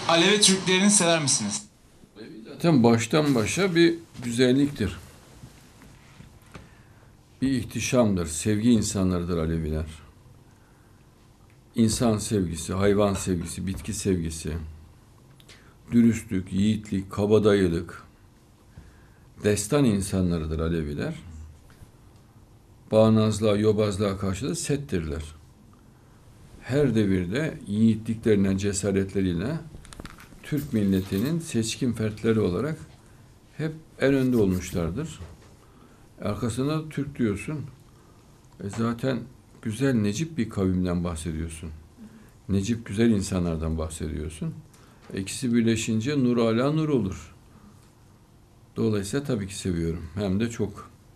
Alevi Türklerini sever misiniz? Zaten baştan başa bir güzelliktir. Bir ihtişamdır. Sevgi insanlarıdır Aleviler. İnsan sevgisi, hayvan sevgisi, bitki sevgisi, dürüstlük, yiğitlik, kabadayılık, destan insanlarıdır Aleviler. Bağnazlığa, yobazlığa karşı da settirler. Her devirde yiğitlikleriyle, cesaretleriyle Türk milletinin seçkin fertleri olarak hep en önde olmuşlardır. Arkasına Türk diyorsun. Zaten güzel, necip bir kavimden bahsediyorsun. Necip güzel insanlardan bahsediyorsun. İkisi birleşince nur ala nur olur. Dolayısıyla tabii ki seviyorum. Hem de çok.